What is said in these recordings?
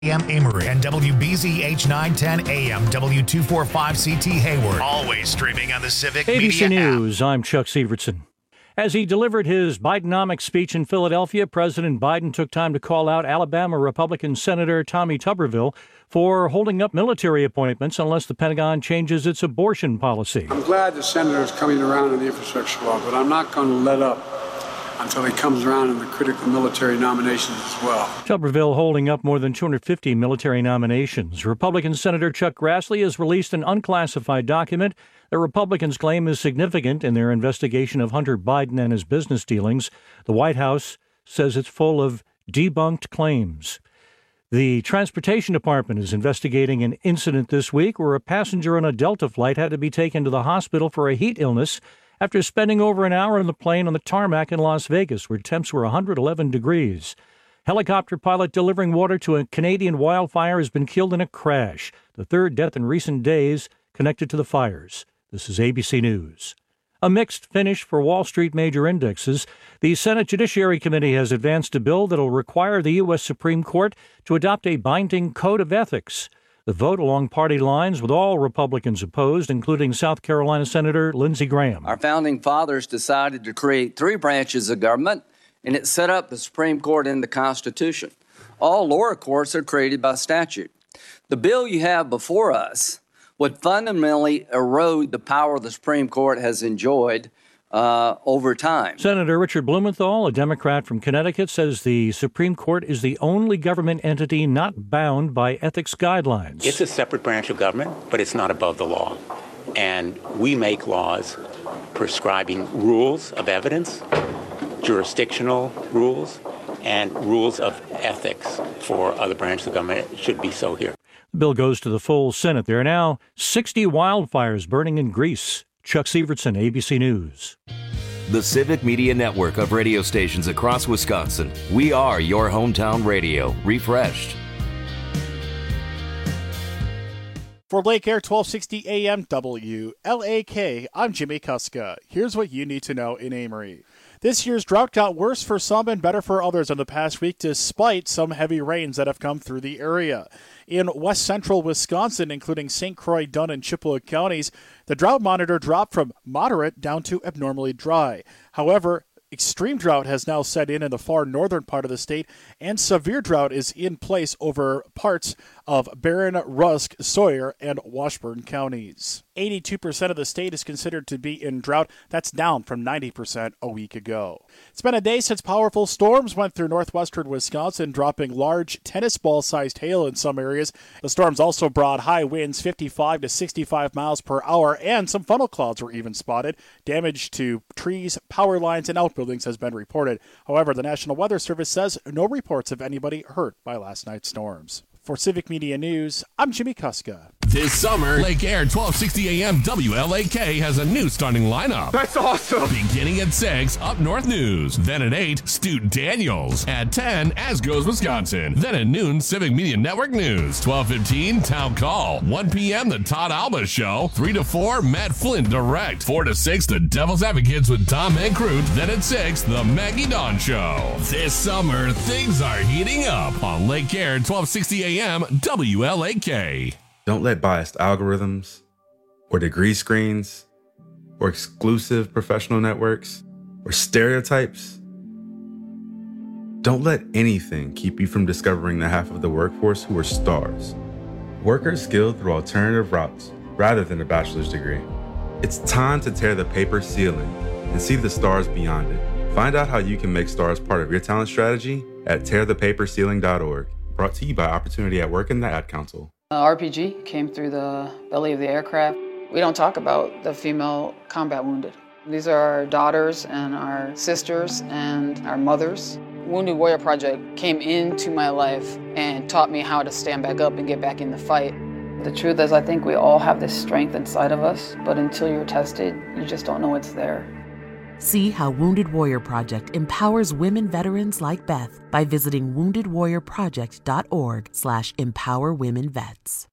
AM Amory and WBZH 910 AM W245CT Hayward. Always streaming on the Civic ABC Media News, app. I'm Chuck Severson. As he delivered his Bidenomics speech in Philadelphia, President Biden took time to call out Alabama Republican Senator Tommy Tuberville for holding up military appointments unless the Pentagon changes its abortion policy. I'm glad the senator's coming around on the infrastructure law, but I'm not going to let up until he comes around in the critical military nominations as well. Tuberville holding up more than 250 military nominations. Republican Senator Chuck Grassley has released an unclassified document that Republicans claim is significant in their investigation of Hunter Biden and his business dealings. The White House says it's full of debunked claims. The Transportation Department is investigating an incident this week where a passenger on a Delta flight had to be taken to the hospital for a heat illness after spending over an hour on the plane on the tarmac in Las Vegas, where temps were 111 degrees. Helicopter pilot delivering water to a Canadian wildfire has been killed in a crash, the third death in recent days connected to the fires. This is ABC News. A mixed finish for Wall Street major indexes. The Senate Judiciary Committee has advanced a bill that will require the U.S. Supreme Court to adopt a binding code of ethics. The vote along party lines with all Republicans opposed, including South Carolina Senator Lindsey Graham. Our founding fathers decided to create three branches of government, and it set up the Supreme Court in the Constitution. All lower courts are created by statute. The bill you have before us would fundamentally erode the power the Supreme Court has enjoyed over time. Senator Richard Blumenthal, a Democrat from Connecticut, says the Supreme Court is the only government entity not bound by ethics guidelines. It's a separate branch of government, but it's not above the law. And we make laws prescribing rules of evidence, jurisdictional rules, and rules of ethics for other branches of government. It should be so here. The bill goes to the full Senate. There are now 60 wildfires burning in Greece. Chuck Severson, ABC News. The Civic Media Network of radio stations across Wisconsin. We are your hometown radio, refreshed. For Lake Air 1260 AM WLAK, I'm Jimmy Kuska. Here's what you need to know in Amory. This year's drought got worse for some and better for others in the past week, despite some heavy rains that have come through the area. In west central Wisconsin, including St. Croix, Dunn, and Chippewa counties, the drought monitor dropped from moderate down to abnormally dry. However, extreme drought has now set in the far northern part of the state, and severe drought is in place over parts of Barron, Rusk, Sawyer, and Washburn counties. 82% of the state is considered to be in drought. That's down from 90% a week ago. It's been a day since powerful storms went through northwestern Wisconsin, dropping large tennis ball-sized hail in some areas. The storms also brought high winds, 55 to 65 miles per hour, and some funnel clouds were even spotted. Damage to trees, power lines, and outbuildings has been reported. However, the National Weather Service says no reports of anybody hurt by last night's storms. For Civic Media News, I'm Jimmy Kuska. This summer, Lake Air 1260 AM WLAK has a new starting lineup. That's awesome! Beginning at 6, Up North News. Then at 8, Stu Daniels. At 10, As Goes Wisconsin. Then at noon, Civic Media Network News. 12:15, Town Call. 1 p.m., The Todd Alba Show. 3 to 4, Matt Flynn Direct. 4 to 6, The Devil's Advocates with Tom Mancroot. Then at 6, The Maggie Dawn Show. This summer, things are heating up on Lake Air 1260 AM WLAK. Don't let biased algorithms or degree screens or exclusive professional networks or stereotypes. Don't let anything keep you from discovering the half of the workforce who are stars. Workers skilled through alternative routes rather than a bachelor's degree. It's time to tear the paper ceiling and see the stars beyond it. Find out how you can make stars part of your talent strategy at tearthepaperceiling.org. Brought to you by Opportunity at Work and the Ad Council. RPG came through the belly of the aircraft. We don't talk about the female combat wounded. These are our daughters and our sisters and our mothers. Wounded Warrior Project came into my life and taught me how to stand back up and get back in the fight. The truth is, I think we all have this strength inside of us, but until you're tested, you just don't know it's there. See how Wounded Warrior Project empowers women veterans like Beth by visiting woundedwarriorproject.org/empowerwomenvets.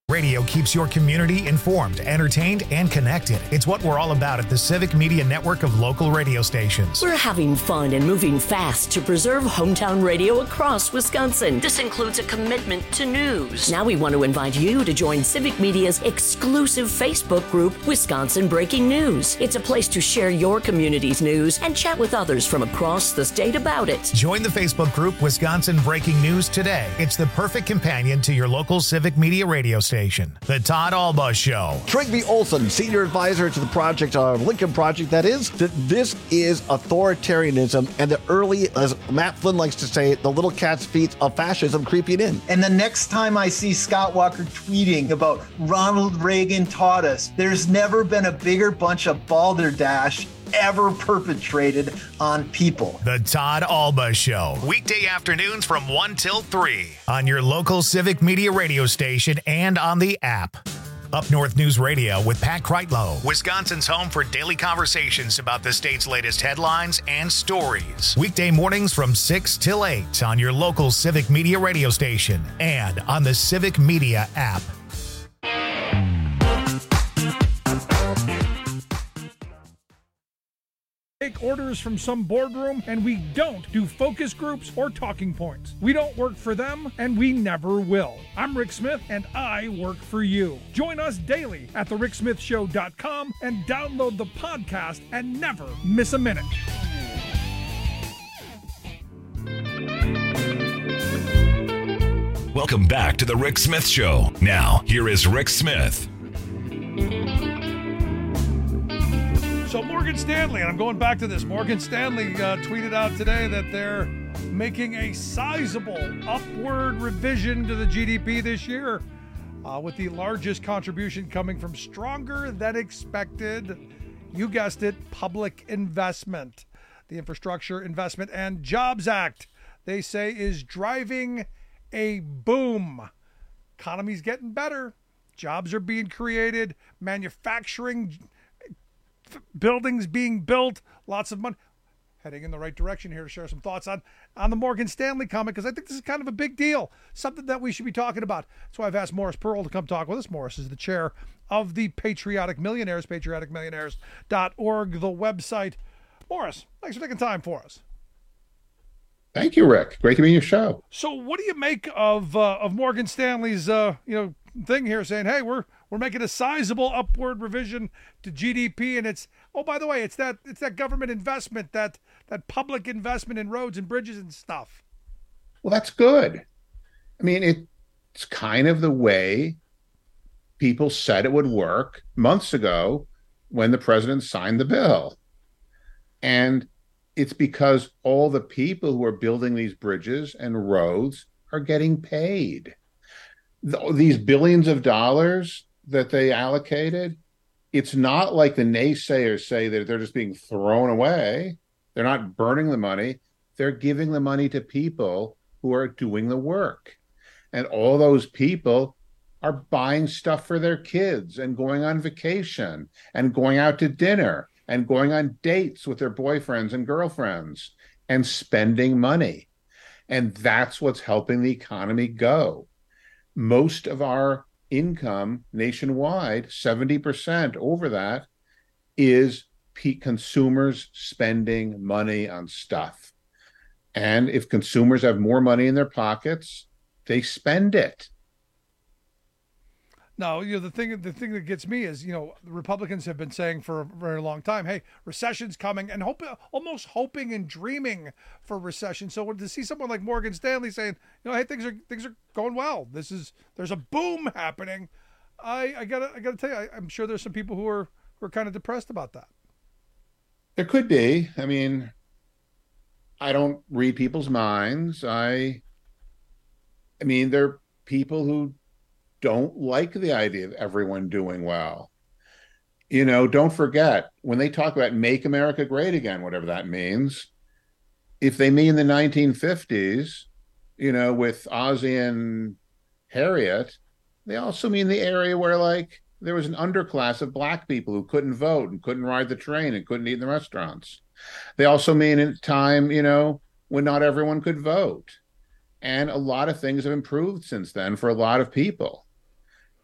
Radio keeps your community informed, entertained, and connected. It's what we're all about at the Civic Media Network of local radio stations. We're having fun and moving fast to preserve hometown radio across Wisconsin. This includes a commitment to news. Now we want to invite you to join Civic Media's exclusive Facebook group, Wisconsin Breaking News. It's a place to share your community's news and chat with others from across the state about it. Join the Facebook group Wisconsin Breaking News today. It's the perfect companion to your local Civic Media radio station. The Todd Alba Show. Trygve Olson, senior advisor to the project, Lincoln Project, that is, that this is authoritarianism and the early, as Matt Flynn likes to say, the little cat's feet of fascism creeping in. And the next time I see Scott Walker tweeting about Ronald Reagan taught us, there's never been a bigger bunch of balderdash ever perpetrated on people. The Todd Alba Show. Weekday afternoons from 1 till 3 on your local Civic Media radio station and on the app. Up North News Radio with Pat Kreitlow, Wisconsin's home for daily conversations about the state's latest headlines and stories. Weekday mornings from 6 till 8 on your local Civic Media radio station and on the Civic Media app. Take orders from some boardroom, and we don't do focus groups or talking points. We don't work for them, and we never will. I'm Rick Smith, and I work for you. Join us daily at thericksmithshow.com and download the podcast and never miss a minute. Welcome back to The Rick Smith Show. Now, here is Rick Smith. So Morgan Stanley, and I'm going back to this, Morgan Stanley tweeted out today that they're making a sizable upward revision to the GDP this year, with the largest contribution coming from stronger than expected, you guessed it, public investment. The Infrastructure Investment and Jobs Act, they say, is driving a boom. Economy's getting better. Jobs are being created. Manufacturing buildings being built, lots of money, heading in the right direction here to share some thoughts on the Morgan Stanley comment, because I think this is kind of a big deal, something that we should be talking about. That's why I've asked Morris Pearl to come talk with us. Morris is the chair of the Patriotic Millionaires, patrioticmillionaires.org, the website. Morris, thanks for taking time for us. Thank you, Rick. Great to be on your show. So what do you make of Morgan Stanley's thing here saying, hey, we're making a sizable upward revision to GDP, and it's, oh, by the way, it's that government investment, that public investment in roads and bridges and stuff. Well, that's good. I mean, it's kind of the way people said it would work months ago when the president signed the bill. And it's because all the people who are building these bridges and roads are getting paid. These billions of dollars that they allocated, it's not like the naysayers say that they're just being thrown away. They're not burning the money. They're giving the money to people who are doing the work. And all those people are buying stuff for their kids and going on vacation and going out to dinner and going on dates with their boyfriends and girlfriends and spending money. And that's what's helping the economy go. Most of our income nationwide, 70% over that, is consumers spending money on stuff. And if consumers have more money in their pockets, they spend it. No, the thing that gets me is, the Republicans have been saying for a very long time, hey, recession's coming, and almost hoping and dreaming for recession. So to see someone like Morgan Stanley saying, hey, things are going well. There's a boom happening. I gotta tell you, I'm sure there's some people who are kind of depressed about that. There could be. I mean, I don't read people's minds. I mean, there are people who don't like the idea of everyone doing well. Don't forget, when they talk about make America great again, whatever that means, if they mean the 1950s, with Ozzie and Harriet, they also mean the area where, there was an underclass of Black people who couldn't vote and couldn't ride the train and couldn't eat in the restaurants. They also mean a time, when not everyone could vote. And a lot of things have improved since then for a lot of people.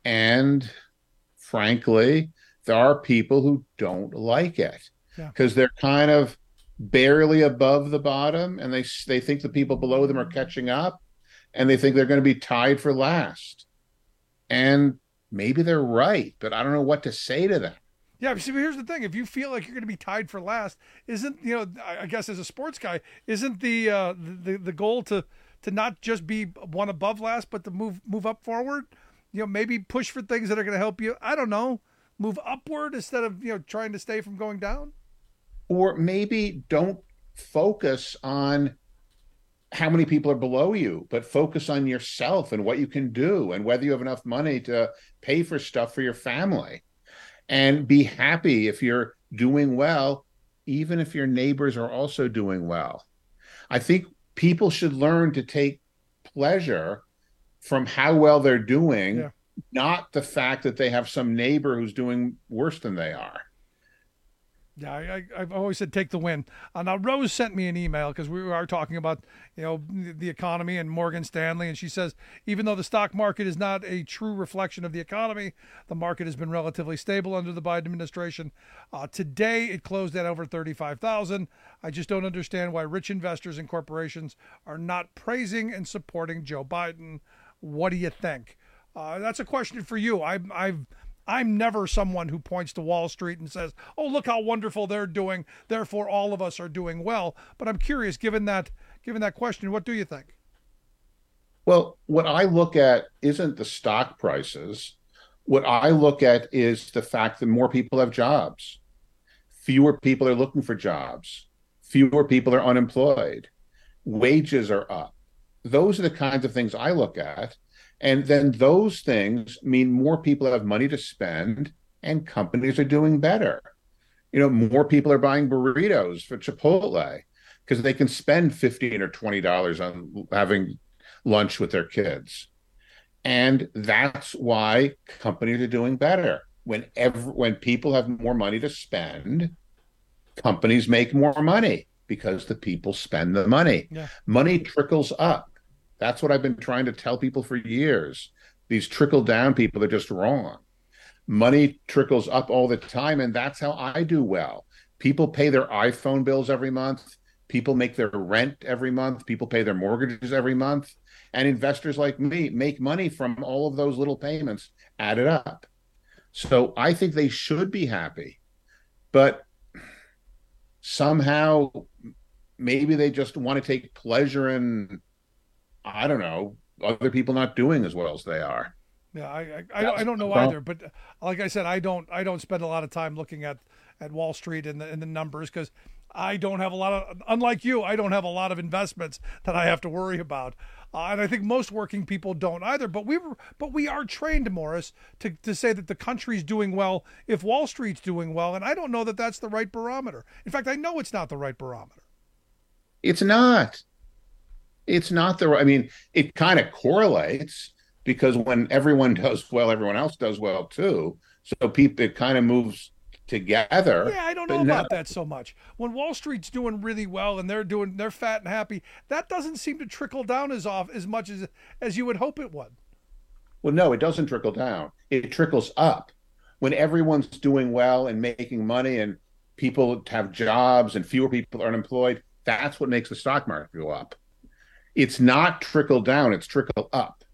And frankly, there are people who don't like it because they're kind of barely above the bottom, and they think the people below them are catching up, and they think they're going to be tied for last. And maybe they're right, but I don't know what to say to them. Yeah, see, here's the thing: if you feel like you're going to be tied for last, isn't, you know, I guess as a sports guy, isn't the goal to not just be one above last, but to move up forward? You know, maybe push for things that are going to help you. I don't know, move upward instead of, you know, trying to stay from going down. Or maybe don't focus on how many people are below you, but focus on yourself and what you can do and whether you have enough money to pay for stuff for your family. And be happy if you're doing well, even if your neighbors are also doing well. I think people should learn to take pleasure from how well they're doing, not the fact that they have some neighbor who's doing worse than they are. Yeah, I've always said take the win. Now, Rose sent me an email because we are talking about, you know, the economy and Morgan Stanley, and she says, even though the stock market is not a true reflection of the economy, the market has been relatively stable under the Biden administration. Today, it closed at over 35,000. I just don't understand why rich investors and corporations are not praising and supporting Joe Biden. What do you think? That's a question for you. I'm never someone who points to Wall Street and says, oh, look how wonderful they're doing, therefore all of us are doing well. But I'm curious, given that question, what do you think? Well, what I look at isn't the stock prices. What I look at is the fact that more people have jobs. Fewer people are looking for jobs. Fewer people are unemployed. Wages are up. Those are the kinds of things I look at. And then those things mean more people have money to spend and companies are doing better. You know, more people are buying burritos for Chipotle because they can spend $15 or $20 on having lunch with their kids. And that's why companies are doing better. When people have more money to spend, companies make more money because the people spend the money. Yeah. Money trickles up. That's what I've been trying to tell people for years. These trickle-down people are just wrong. Money trickles up all the time, and that's how I do well. People pay their iPhone bills every month. People make their rent every month. People pay their mortgages every month. And investors like me make money from all of those little payments added up. So I think they should be happy. But somehow, maybe they just want to take pleasure in, I don't know, other people not doing as well as they are. Yeah, I don't know either, but like I said, I don't spend a lot of time looking at Wall Street and the numbers because I don't have a lot of, unlike you, I don't have a lot of investments that I have to worry about, and I think most working people don't either. But we are trained, Morris, to say that the country's doing well if Wall Street's doing well, and I don't know that that's the right barometer. In fact, I know it's not the right barometer. It's not. It's not the right. I mean, it kind of correlates because when everyone does well, everyone else does well too. So it kind of moves together. Yeah, I don't know about that so much. When Wall Street's doing really well and they're fat and happy, that doesn't seem to trickle down as much as you would hope it would. Well, no, it doesn't trickle down. It trickles up. When everyone's doing well and making money and people have jobs and fewer people are unemployed, that's what makes the stock market go up. It's not trickle down, it's trickle up.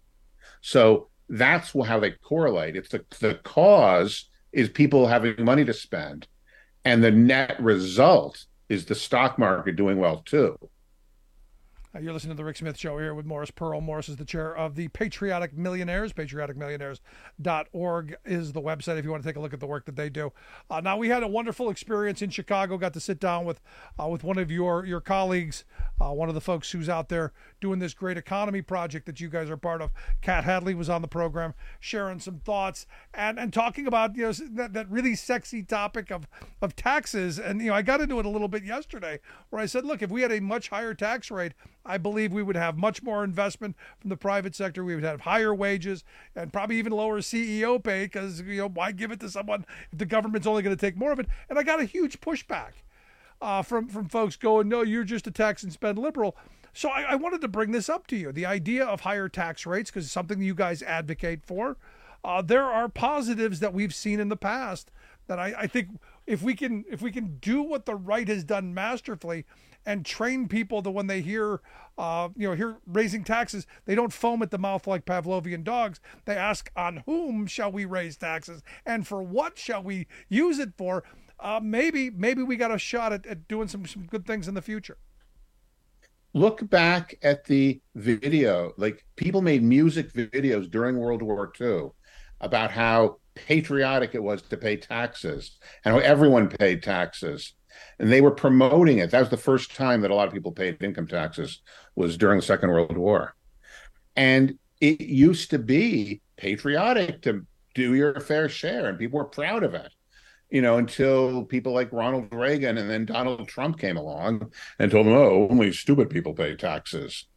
So that's how they correlate. It's the cause is people having money to spend. And the net result is the stock market doing well too. You're listening to The Rick Smith Show here with Morris Pearl. Morris is the chair of the Patriotic Millionaires. Patrioticmillionaires.org is the website if you want to take a look at the work that they do. Now, we had a wonderful experience in Chicago. Got to sit down with one of your colleagues, one of the folks who's out there doing this great economy project that you guys are part of. Kat Hadley was on the program sharing some thoughts and talking about that really sexy topic of taxes. And I got into it a little bit yesterday where I said, look, if we had a much higher tax rate, I believe we would have much more investment from the private sector. We would have higher wages and probably even lower CEO pay because, why give it to someone if the government's only going to take more of it? And I got a huge pushback from folks going, no, you're just a tax and spend liberal. So I wanted to bring this up to you, the idea of higher tax rates, because it's something you guys advocate for. there are positives that we've seen in the past that I think if we can do what the right has done masterfully and train people to, when they hear raising taxes, they don't foam at the mouth like Pavlovian dogs. They ask, on whom shall we raise taxes and for what shall we use it for? Maybe we got a shot at doing some good things in the future. Look back at the video. Like, people made music videos during World War II about how patriotic it was to pay taxes and how everyone paid taxes. And they were promoting it. That was the first time that a lot of people paid income taxes, was during the Second World War. And it used to be patriotic to do your fair share, and people were proud of it, until people like Ronald Reagan and then Donald Trump came along and told them, oh, only stupid people pay taxes.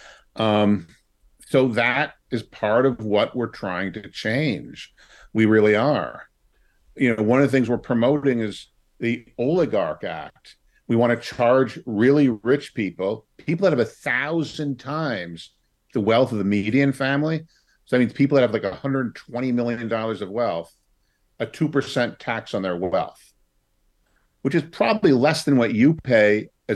So that is part of what we're trying to change. We really are. One of the things we're promoting is the Oligarch Act. We want to charge really rich people that have 1,000 times the wealth of the median family. So that means people that have like $120 million of wealth, a 2% tax on their wealth, which is probably less than what you pay as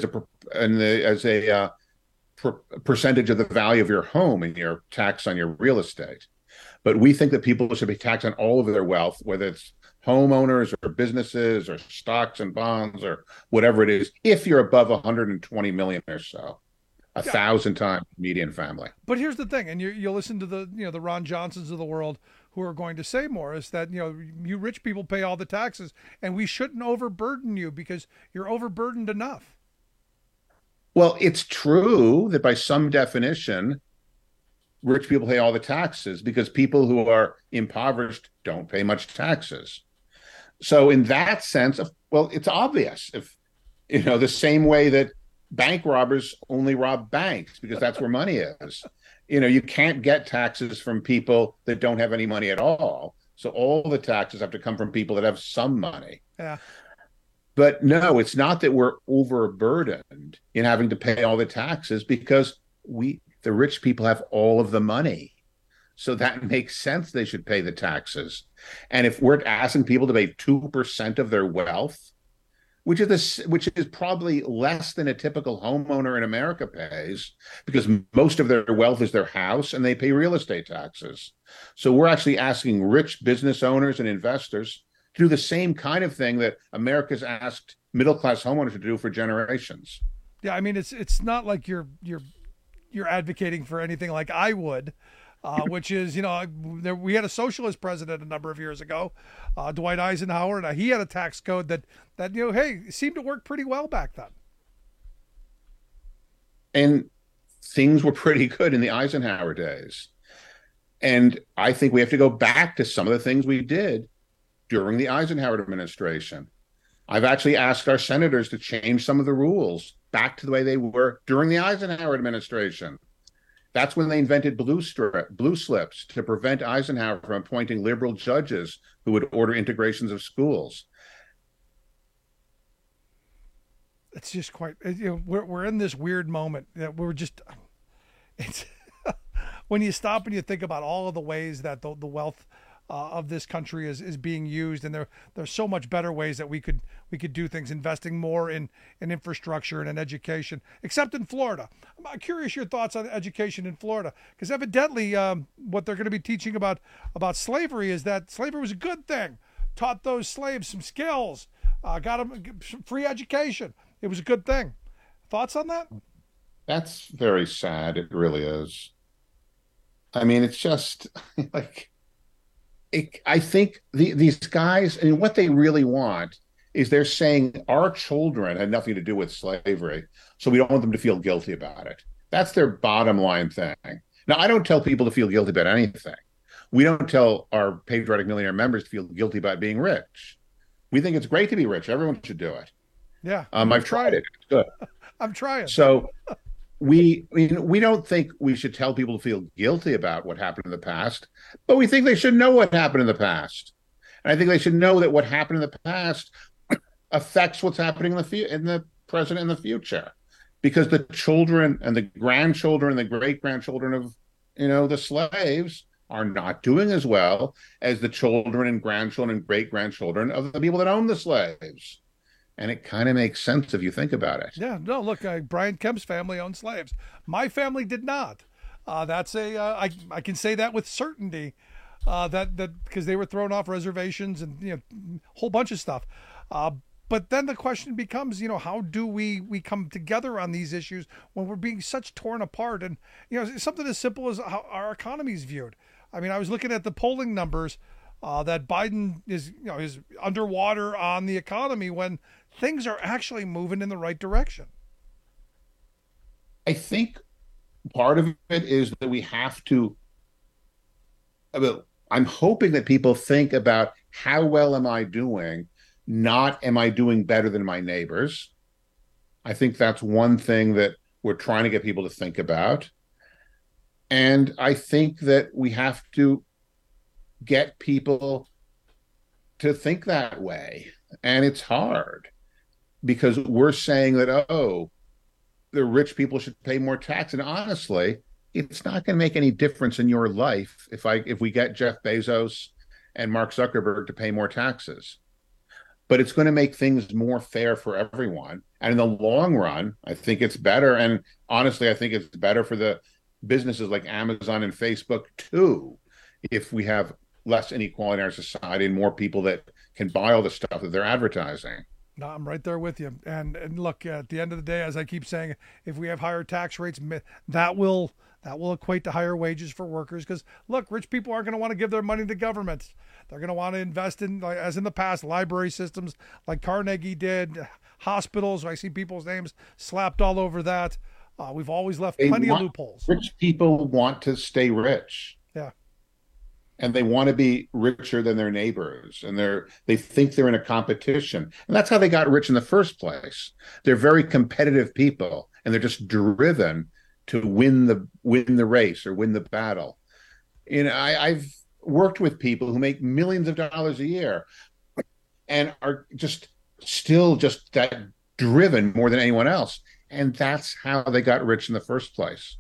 a percentage of the value of your home and your tax on your real estate. But we think that people should be taxed on all of their wealth, whether it's homeowners or businesses or stocks and bonds or whatever it is, if you're above 120 million or so, 1,000 times median family. But here's the thing, and you listen to the Ron Johnsons of the world who are going to say more, is that you rich people pay all the taxes, and we shouldn't overburden you because you're overburdened enough. Well, it's true that by some definition, rich people pay all the taxes because people who are impoverished don't pay much taxes. So in that sense, well, it's obvious. If the same way that bank robbers only rob banks because that's where money is. You can't get taxes from people that don't have any money at all. So all the taxes have to come from people that have some money. Yeah. But no, it's not that we're overburdened in having to pay all the taxes, because the rich people have all of the money. So that makes sense they should pay the taxes. And if we're asking people to pay 2% of their wealth, which is probably less than a typical homeowner in America pays, because most of their wealth is their house and they pay real estate taxes. So we're actually asking rich business owners and investors to do the same kind of thing that America's asked middle-class homeowners to do for generations. Yeah, I mean, it's not like you're advocating for anything like I would, which is, we had a socialist president a number of years ago, Dwight Eisenhower, and he had a tax code that seemed to work pretty well back then. And things were pretty good in the Eisenhower days. And I think we have to go back to some of the things we did during the Eisenhower administration. I've actually asked our senators to change some of the rules back to the way they were during the Eisenhower administration. That's when they invented blue slips to prevent Eisenhower from appointing liberal judges who would order integrations of schools. It's just quite, we're in this weird moment that it's when you stop and you think about all of the ways that the wealth of this country is being used, and there's so much better ways that we could do things, investing more in infrastructure and in education, except in Florida. I'm curious your thoughts on education in Florida, because evidently what they're going to be teaching about slavery is that slavery was a good thing, taught those slaves some skills, got them free education. It was a good thing. Thoughts on that? That's very sad. It really is. I mean, it's just like, I think these guys, and what they really want is, they're saying our children had nothing to do with slavery, so we don't want them to feel guilty about it. That's their bottom line thing. Now, I don't tell people to feel guilty about anything. We don't tell our Patriotic Millionaire members to feel guilty about being rich. We think it's great to be rich. Everyone should do it. Yeah. I've tried it. It's good. I'm trying. So we don't think we should tell people to feel guilty about what happened in the past, but we think they should know what happened in the past. And I think they should know that what happened in the past affects what's happening in the present and the future, because the children and the grandchildren and the great-grandchildren of, the slaves are not doing as well as the children and grandchildren and great-grandchildren of the people that own the slaves. And it kind of makes sense if you think about it. Yeah, no, look, Brian Kemp's family owned slaves. My family did not. I can say that with certainty, that because they were thrown off reservations and a whole bunch of stuff. But then the question becomes, how do we come together on these issues when we're being such torn apart? And something as simple as how our economy is viewed. I mean, I was looking at the polling numbers that Biden is underwater on the economy when things are actually moving in the right direction. I think part of it is that we have to, I'm hoping that people think about how well am I doing, not am I doing better than my neighbors. I think that's one thing that we're trying to get people to think about. And I think that we have to get people to think that way. And it's hard because we're saying that, the rich people should pay more tax. And honestly, it's not going to make any difference in your life if we get Jeff Bezos and Mark Zuckerberg to pay more taxes. But it's going to make things more fair for everyone. And in the long run, I think it's better. And honestly, I think it's better for the businesses like Amazon and Facebook too, if we have less inequality in our society and more people that can buy all the stuff that they're advertising. No, I'm right there with you. And look, at the end of the day, as I keep saying, if we have higher tax rates, that will equate to higher wages for workers. Because look, rich people aren't going to want to give their money to governments. They're going to want to invest in, as in the past, library systems like Carnegie did, hospitals. I see people's names slapped all over that. We've always left plenty of loopholes. Rich people want to stay rich. Yeah. And they want to be richer than their neighbors, and they think they're in a competition, and that's how they got rich in the first place. They're very competitive people, and they're just driven to win the race or win the battle. I've worked with people who make millions of dollars a year, and are just that driven more than anyone else, and that's how they got rich in the first place.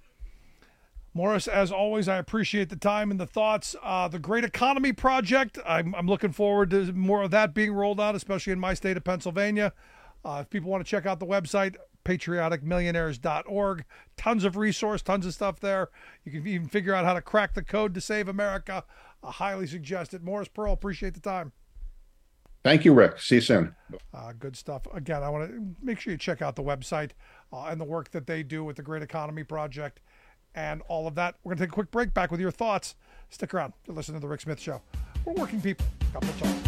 Morris, as always, I appreciate the time and the thoughts. The Great Economy Project, I'm looking forward to more of that being rolled out, especially in my state of Pennsylvania. If people want to check out the website, patrioticmillionaires.org. Tons of resource, tons of stuff there. You can even figure out how to crack the code to save America. I highly suggest it. Morris Pearl, appreciate the time. Thank you, Rick. See you soon. Good stuff. Again, I want to make sure you check out the website and the work that they do with the Great Economy Project. And all of that. We're going to take a quick break. Back with your thoughts. Stick around to listen to The Rick Smith Show. We're working people. God bless y'all.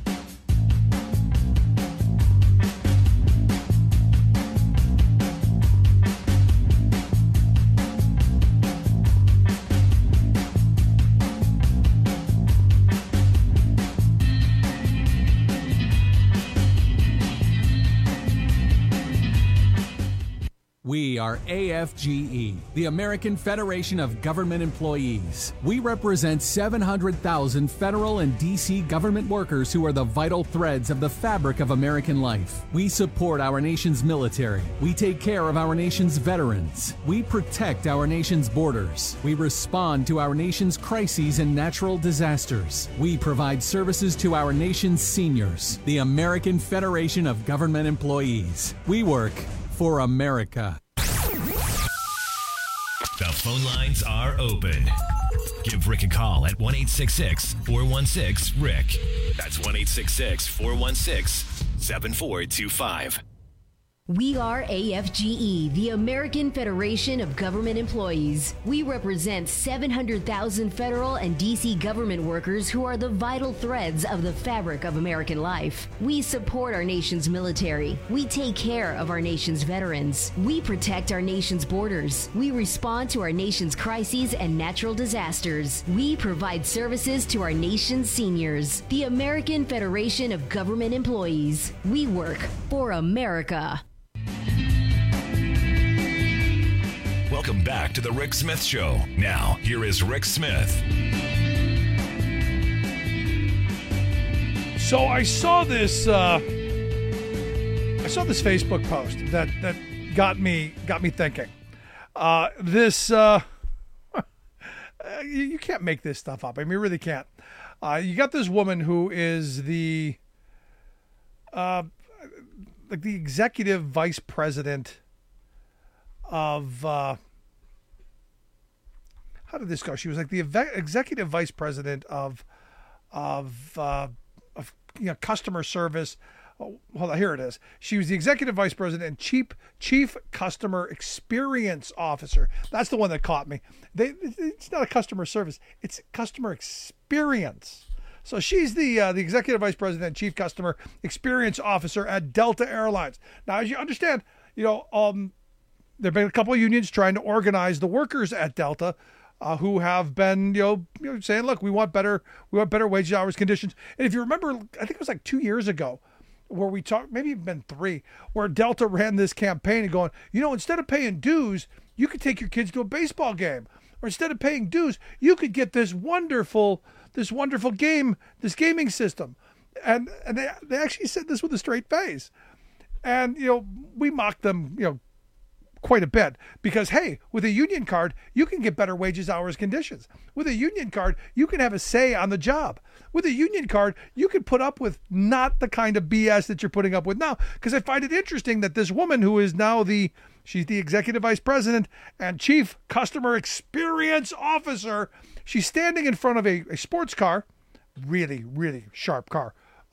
We are AFGE, the American Federation of Government Employees. We represent 700,000 federal and D.C. government workers who are the vital threads of the fabric of American life. We support our nation's military. We take care of our nation's veterans. We protect our nation's borders. We respond to our nation's crises and natural disasters. We provide services to our nation's seniors. The American Federation of Government Employees. We work for America. The phone lines are open. Give Rick a call at 1-866-416-RICK. That's 1-866-416-7425. We are AFGE, the American Federation of Government Employees. We represent 700,000 federal and D.C. government workers who are the vital threads of the fabric of American life. We support our nation's military. We take care of our nation's veterans. We protect our nation's borders. We respond to our nation's crises and natural disasters. We provide services to our nation's seniors. The American Federation of Government Employees. We work for America. Welcome back to The Rick Smith Show. Now, here is Rick Smith. So I saw this Facebook post that you can't make this stuff up. I mean, you really can't. You got this woman who is the executive vice president of how did this go? She was like the executive vice president of customer service. Oh, hold on, here it is. She was the executive vice president and chief customer experience officer. That's the one that caught me. It's not a customer service; it's customer experience. So she's the executive vice president and chief customer experience officer at Delta Airlines. Now, as you understand, there have been a couple of unions trying to organize the workers at Delta, who have been, saying, look, we want better wages, hours, conditions. And if you remember, I think it was like 2 years ago, where we talked, maybe even been 3, where Delta ran this campaign and going, instead of paying dues, you could take your kids to a baseball game, or instead of paying dues, you could get this wonderful game, this gaming system. And they actually said this with a straight face. And, we mocked them, quite a bit because, hey, with a union card, you can get better wages, hours, conditions. With a union card, you can have a say on the job. With a union card, you can put up with not the kind of BS that you're putting up with now. Because I find it interesting that this woman who is now she's the executive vice president and chief customer experience officer, she's standing in front of a sports car, really, really sharp car.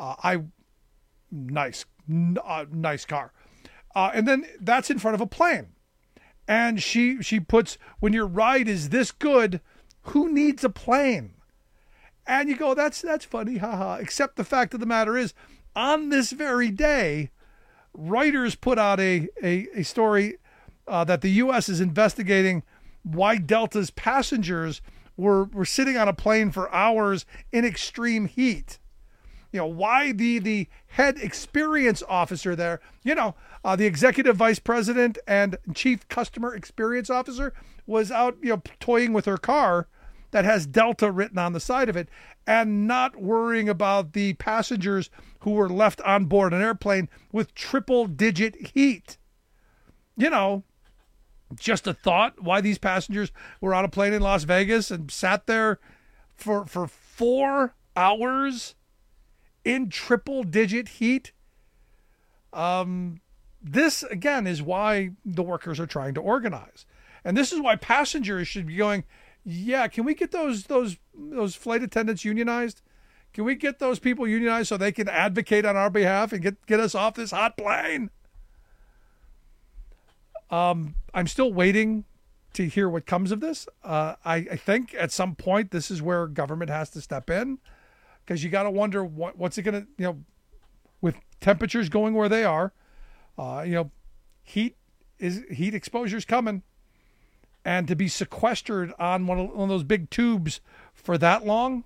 Nice car. And then that's in front of a plane. And she puts, when your ride is this good, who needs a plane? And you go, that's funny, haha. Except the fact of the matter is, on this very day, Reuters put out a story that the U.S. is investigating why Delta's passengers were sitting on a plane for hours in extreme heat. Why the head experience officer there, the executive vice president and chief customer experience officer was out, toying with her car that has Delta written on the side of it and not worrying about the passengers who were left on board an airplane with triple-digit heat. Just a thought why these passengers were on a plane in Las Vegas and sat there for 4 hours in triple-digit heat. This, again, is why the workers are trying to organize. And this is why passengers should be going, yeah, can we get those flight attendants unionized? Can we get those people unionized so they can advocate on our behalf and get us off this hot plane? I'm still waiting to hear what comes of this. I think at some point this is where government has to step in, because you got to wonder what's it going to, with temperatures going where they are, heat exposure's coming, and to be sequestered on one of those big tubes for that long,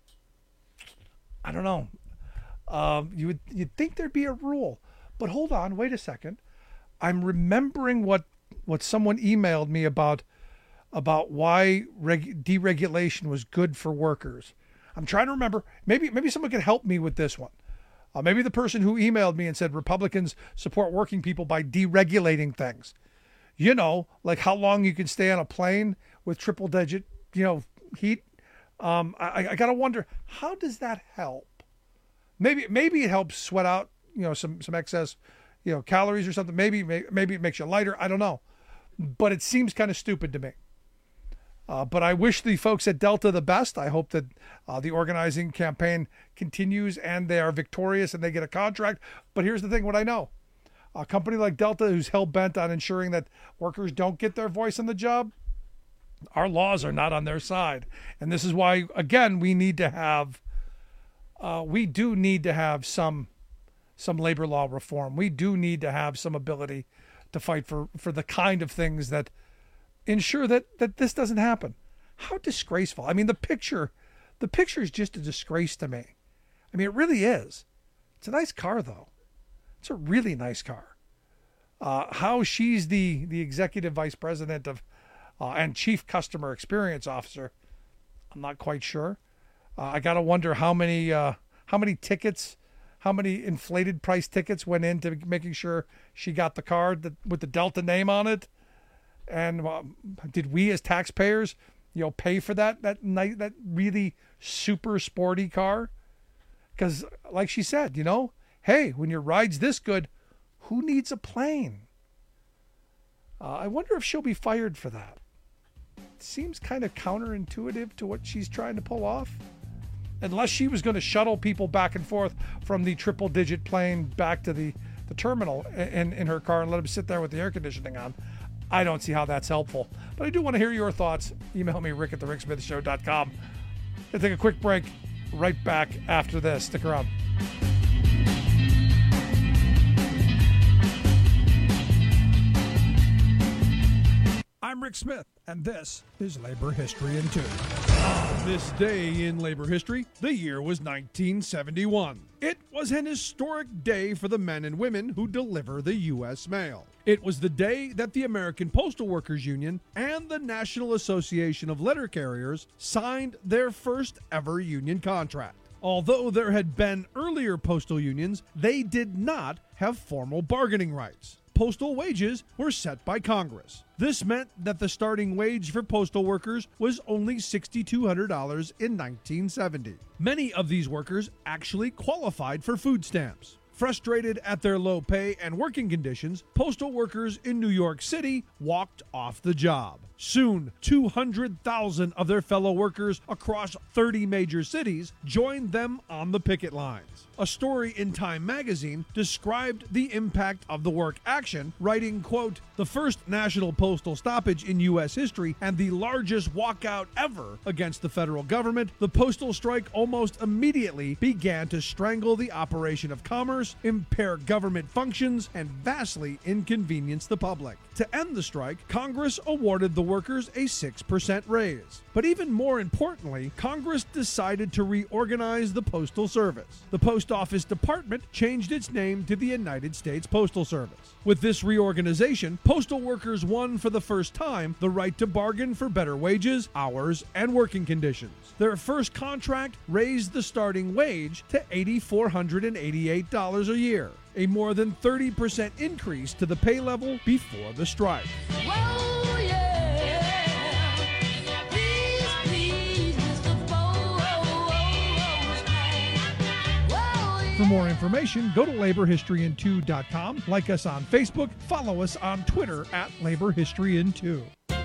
I don't know. You'd think there'd be a rule, but hold on, wait a second. I'm remembering what someone emailed me about why deregulation was good for workers. I'm trying to remember. Maybe someone can help me with this one. Maybe the person who emailed me and said Republicans support working people by deregulating things. Like how long you can stay on a plane with triple-digit, heat. I gotta wonder, how does that help? Maybe it helps sweat out, some excess, calories or something. Maybe it makes you lighter. I don't know, but it seems kind of stupid to me. But I wish the folks at Delta the best. I hope that the organizing campaign continues and they are victorious and they get a contract. But here's the thing, what I know. A company like Delta, who's hell-bent on ensuring that workers don't get their voice on the job, our laws are not on their side. And this is why, again, we do need to have some labor law reform. We do need to have some ability to fight for the kind of things that ensure that this doesn't happen. How disgraceful. I mean, the picture is just a disgrace to me. I mean, it really is. It's a nice car, though. It's a really nice car. How she's the executive vice president of and chief customer experience officer, I'm not quite sure. I got to wonder how many tickets, how many inflated price tickets went into making sure she got the card with the Delta name on it. And did we as taxpayers pay for that really super sporty car? Because like she said, hey, when your ride's this good, who needs a plane? I wonder if she'll be fired for that. It seems kind of counterintuitive to what she's trying to pull off. Unless she was going to shuttle people back and forth from the triple-digit plane back to the terminal in her car and let them sit there with the air conditioning on. I don't see how that's helpful. But I do want to hear your thoughts. Email me, rick@thericksmithshow.com. I'll take a quick break. Right back after this. Stick around. I'm Rick Smith, and this is Labor History in 2. On this day in labor history, the year was 1971. It was an historic day for the men and women who deliver the U.S. mail. It was the day that the American Postal Workers Union and the National Association of Letter Carriers signed their first ever union contract. Although there had been earlier postal unions, they did not have formal bargaining rights. Postal wages were set by Congress. This meant that the starting wage for postal workers was only $6,200 in 1970. Many of these workers actually qualified for food stamps. Frustrated at their low pay and working conditions, postal workers in New York City walked off the job. Soon, 200,000 of their fellow workers across 30 major cities joined them on the picket lines. A story in Time magazine described the impact of the work action, writing, quote, "The first national postal stoppage in U.S. history and the largest walkout ever against the federal government, the postal strike almost immediately began to strangle the operation of commerce, impair government functions, and vastly inconvenience the public. To end the strike, Congress awarded the workers a 6% raise. But even more importantly, Congress decided to reorganize the Postal Service. The Post Office Department changed its name to the United States Postal Service. With this reorganization, postal workers won for the first time the right to bargain for better wages, hours, and working conditions. Their first contract raised the starting wage to $8,488 a year, a more than 30% increase to the pay level before the strike. For more information, go to laborhistoryin2.com, like us on Facebook, follow us on Twitter @LaborHistoryIn2.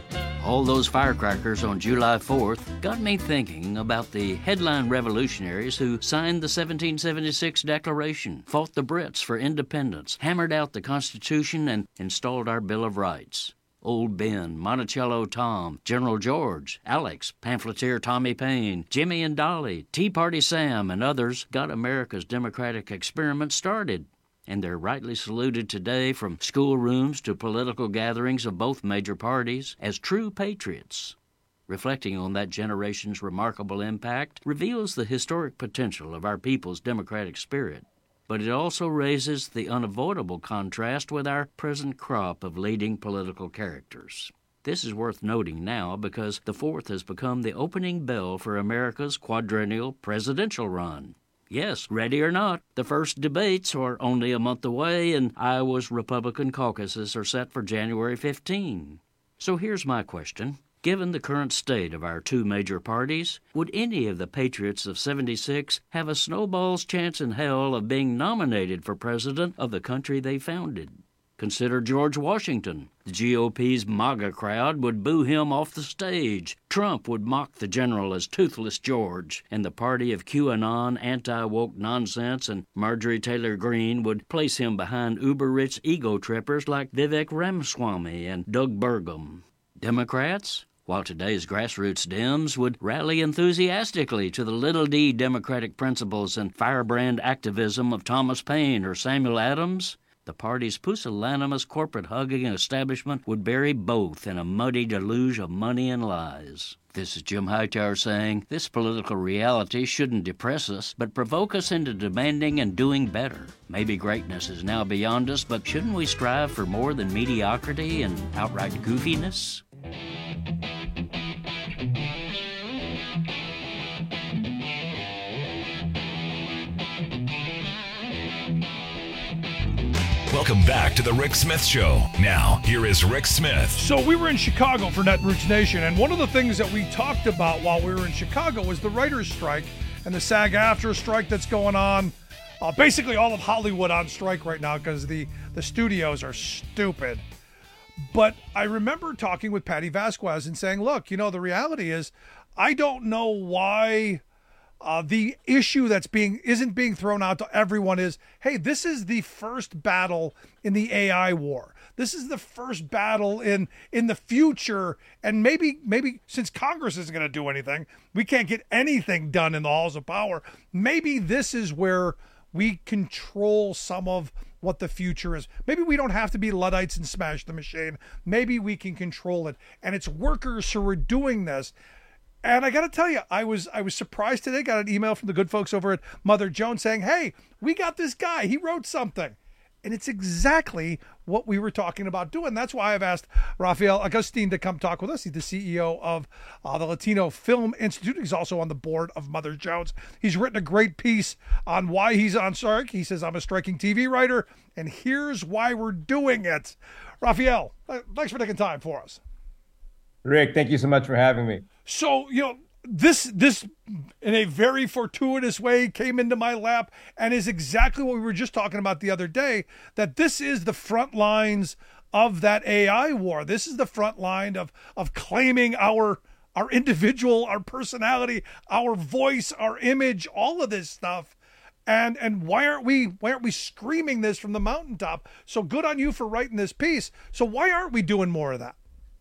All those firecrackers on July 4th got me thinking about the headline revolutionaries who signed the 1776 Declaration, fought the Brits for independence, hammered out the Constitution, and installed our Bill of Rights. Old Ben, Monticello Tom, General George, Alex, Pamphleteer Tommy Payne, Jimmy and Dolly, Tea Party Sam, and others got America's democratic experiment started. And they're rightly saluted today from schoolrooms to political gatherings of both major parties as true patriots. Reflecting on that generation's remarkable impact reveals the historic potential of our people's democratic spirit. But it also raises the unavoidable contrast with our present crop of leading political characters. This is worth noting now because the 4th has become the opening bell for America's quadrennial presidential run. Yes, ready or not, the first debates are only a month away, and Iowa's Republican caucuses are set for January 15. So here's my question. Given the current state of our two major parties, would any of the patriots of '76 have a snowball's chance in hell of being nominated for president of the country they founded? Consider George Washington. The GOP's MAGA crowd would boo him off the stage. Trump would mock the general as Toothless George, and the party of QAnon, anti-woke nonsense, and Marjorie Taylor Greene would place him behind uber-rich ego trippers like Vivek Ramaswamy and Doug Burgum. Democrats? While today's grassroots Dems would rally enthusiastically to the little d democratic principles and firebrand activism of Thomas Paine or Samuel Adams, the party's pusillanimous corporate-hugging establishment would bury both in a muddy deluge of money and lies. This is Jim Hightower saying, this political reality shouldn't depress us, but provoke us into demanding and doing better. Maybe greatness is now beyond us, but shouldn't we strive for more than mediocrity and outright goofiness? Welcome back to the Rick Smith Show. Now, here is Rick Smith. So we were in Chicago for Netroots Nation, and one of the things that we talked about while we were in Chicago was the writers' strike and the SAG-AFTRA strike that's going on. Basically all of Hollywood on strike right now because the studios are stupid. But I remember talking with Patty Vasquez and saying, look, the reality is I don't know why the issue isn't being thrown out to everyone is, hey, this is the first battle in the AI war. This is the first battle in the future. And maybe since Congress isn't going to do anything, we can't get anything done in the halls of power. Maybe this is where we control some of what the future is. Maybe we don't have to be Luddites and smash the machine. Maybe we can control it. And it's workers who are doing this. And I got to tell you, I was surprised today. Got an email from the good folks over at Mother Jones saying, hey, we got this guy. He wrote something. And it's exactly what we were talking about doing. That's why I've asked Rafael Agustin to come talk with us. He's the CEO of the Latino Film Institute. He's also on the board of Mother Jones. He's written a great piece on why he's on strike. He says, I'm a striking TV writer, and here's why we're doing it. Rafael, thanks for taking time for us. Rick, thank you so much for having me. So, this in a very fortuitous way came into my lap and is exactly what we were just talking about the other day, that this is the front lines of that AI war. This is the front line of claiming our individual, our personality, our voice, our image, all of this stuff. And why aren't we screaming this from the mountaintop? So good on you for writing this piece. So why aren't we doing more of that?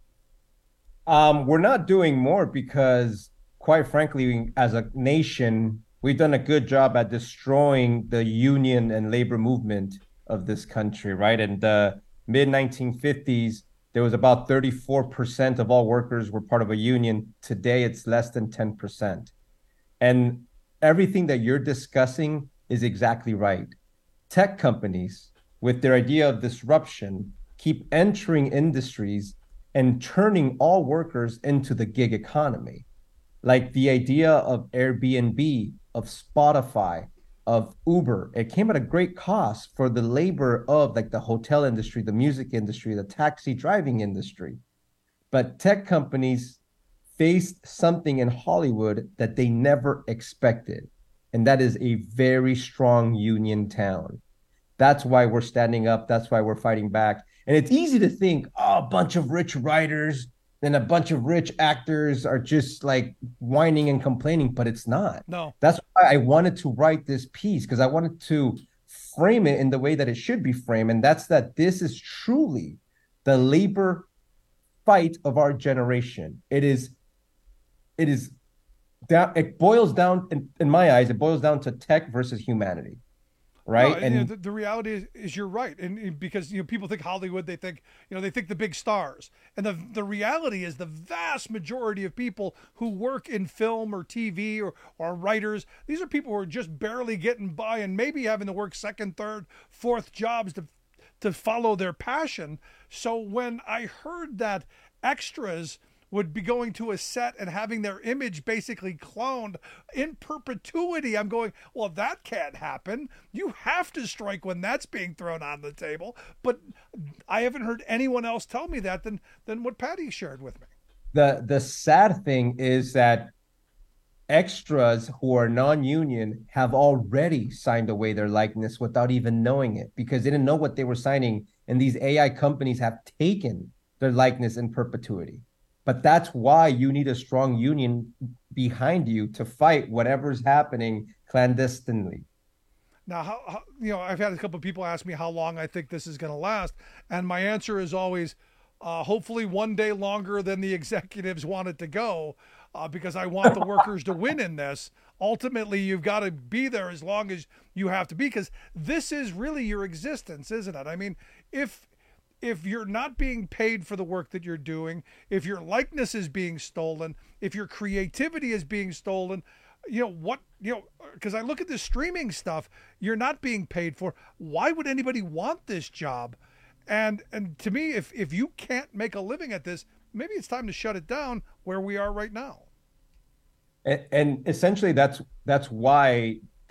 We're not doing more because, quite frankly, as a nation, we've done a good job at destroying the union and labor movement of this country, right? In the mid-1950s, there was about 34% of all workers were part of a union. Today, it's less than 10%. And everything that you're discussing is exactly right. Tech companies, with their idea of disruption, keep entering industries and turning all workers into the gig economy. Like the idea of Airbnb, of Spotify, of Uber, it came at a great cost for the labor of like the hotel industry, the music industry, the taxi driving industry. But tech companies faced something in Hollywood that they never expected. And that is a very strong union town. That's why we're standing up. That's why we're fighting back. And it's easy to think, a bunch of rich writers and a bunch of rich actors are just like whining and complaining, but it's not. No. That's why I wanted to write this piece, because I wanted to frame it in the way that it should be framed. And that's that this is truly the labor fight of our generation. It boils down, in my eyes, it boils down to tech versus humanity. Right. No, and the reality is you're right. And because, people think Hollywood, they think the big stars. And the reality is the vast majority of people who work in film or TV or writers, these are people who are just barely getting by and maybe having to work second, third, fourth jobs to follow their passion. So when I heard that extras would be going to a set and having their image basically cloned in perpetuity, I'm going, well, that can't happen. You have to strike when that's being thrown on the table. But I haven't heard anyone else tell me that than what Patty shared with me. The sad thing is that extras who are non-union have already signed away their likeness without even knowing it, because they didn't know what they were signing. And these AI companies have taken their likeness in perpetuity. But that's why you need a strong union behind you to fight whatever's happening clandestinely. Now, how I've had a couple of people ask me how long I think this is going to last. And my answer is always, hopefully one day longer than the executives want it to go, because I want the workers to win in this. Ultimately, you've got to be there as long as you have to be, because this is really your existence, isn't it? I mean, if you're not being paid for the work that you're doing, if your likeness is being stolen, if your creativity is being stolen, because I look at this streaming stuff, you're not being paid for. Why would anybody want this job? And to me, if you can't make a living at this, maybe it's time to shut it down where we are right now. And essentially that's why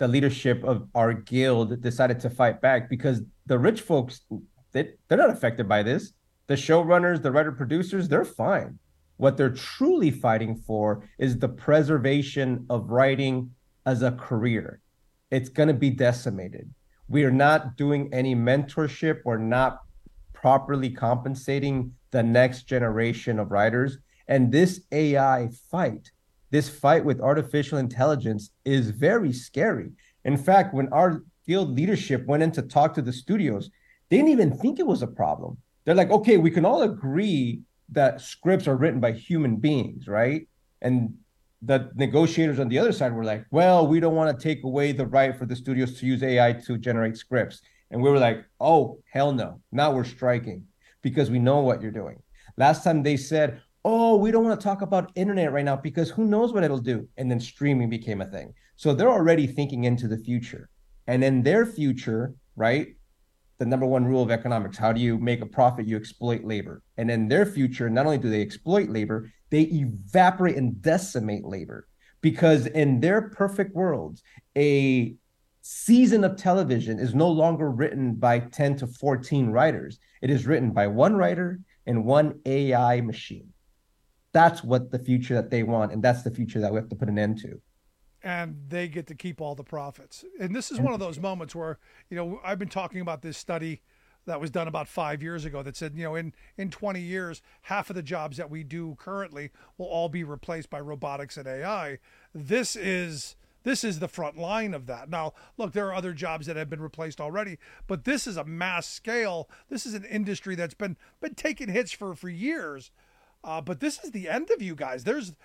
the leadership of our guild decided to fight back, because the rich folks, they're not affected by this. The showrunners, the writer producers, they're fine. What they're truly fighting for is the preservation of writing as a career. It's going to be decimated. We are not doing any mentorship. We're not properly compensating the next generation of writers. And this AI fight, this fight with artificial intelligence, is very scary. In fact, when our guild leadership went in to talk to the studios, they didn't even think it was a problem. They're like, okay, we can all agree that scripts are written by human beings, right? And the negotiators on the other side were like, well, we don't want to take away the right for the studios to use AI to generate scripts. And we were like, oh, hell no. Now we're striking because we know what you're doing. Last time they said, oh, we don't want to talk about internet right now because who knows what it'll do. And then streaming became a thing. So they're already thinking into the future. And in their future, right, the number one rule of economics, how do you make a profit? You exploit labor. And in their future, not only do they exploit labor, they evaporate and decimate labor, because in their perfect worlds, a season of television is no longer written by 10 to 14 writers. It is written by one writer and one AI machine. That's what the future that they want. And that's the future that we have to put an end to. And they get to keep all the profits. And this is one of those moments where, I've been talking about this study that was done about 5 years ago that said, in 20 years, half of the jobs that we do currently will all be replaced by robotics and AI. This is the front line of that. Now, look, there are other jobs that have been replaced already, but this is a mass scale. This is an industry that's been taking hits for years. But this is the end of you guys.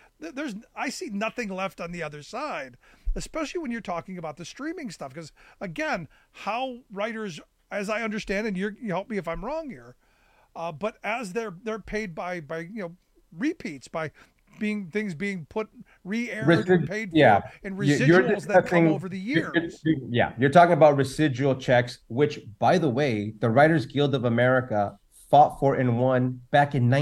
I see nothing left on the other side, especially when you're talking about the streaming stuff. Because again, how writers, as I understand, and you help me if I'm wrong here, but as they're paid by repeats, by things being put re-aired and paid for, and residuals that come over the years. You're talking about residual checks, which, by the way, the Writers Guild of America fought for and won back in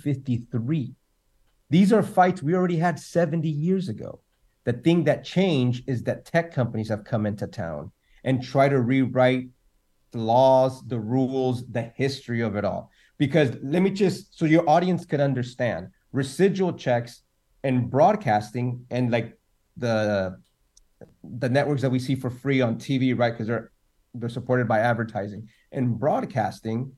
1953. These are fights we already had 70 years ago. The thing that changed is that tech companies have come into town and try to rewrite the laws, the rules, the history of it all. Because let me just, so your audience can understand, residual checks and broadcasting and like the networks that we see for free on TV, right? Because they're supported by advertising. And broadcasting,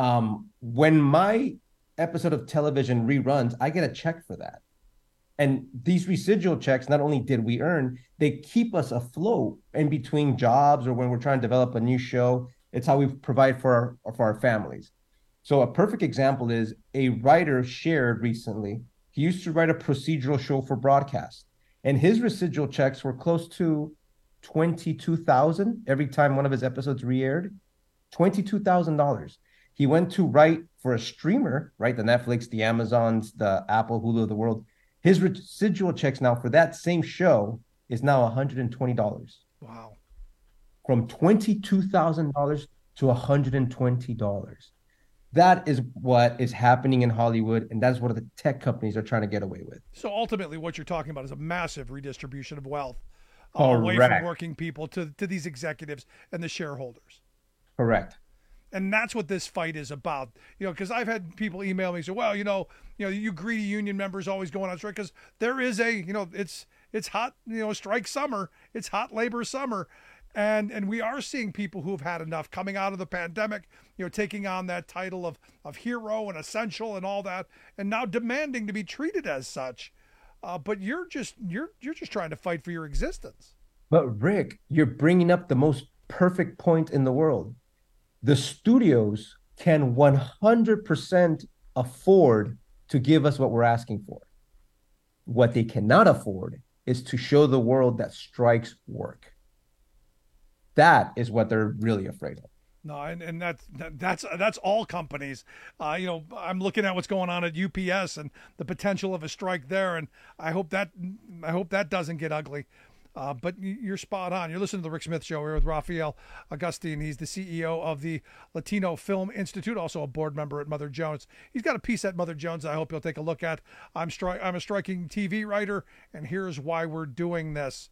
when my episode of television reruns, I get a check for that. And these residual checks, not only did we earn, they keep us afloat in between jobs or when we're trying to develop a new show. It's how we provide for our families. So a perfect example is a writer shared recently. He used to write a procedural show for broadcast, and his residual checks were close to $22,000 every time one of his episodes re-aired. $22,000. He went to write for a streamer, right? The Netflix, the Amazons, the Apple, Hulu of the world. His residual checks now for that same show is now $120. Wow. From $22,000 to $120. That is what is happening in Hollywood, and that's what the tech companies are trying to get away with. So ultimately what you're talking about is a massive redistribution of wealth away from working people to these executives and the shareholders. Correct. And that's what this fight is about, because I've had people email me and say, well, you greedy union members always going on strike, because there is it's hot, strike summer. It's hot labor summer. And we are seeing people who have had enough coming out of the pandemic, taking on that title of hero and essential and all that, and now demanding to be treated as such. But you're just trying to fight for your existence. But Rick, you're bringing up the most perfect point in the world. The studios can 100% afford to give us what we're asking for. What they cannot afford is to show the world that strikes work. That is what they're really afraid of. No, and that's all companies. I'm looking at what's going on at UPS and the potential of a strike there, and I hope that doesn't get ugly. But you're spot on. You're listening to the Rick Smith Show here with Rafael Agustin. He's the CEO of the Latino Film Institute, also a board member at Mother Jones. He's got a piece at Mother Jones I hope you'll take a look at. I'm a striking TV writer, and here's why we're doing this.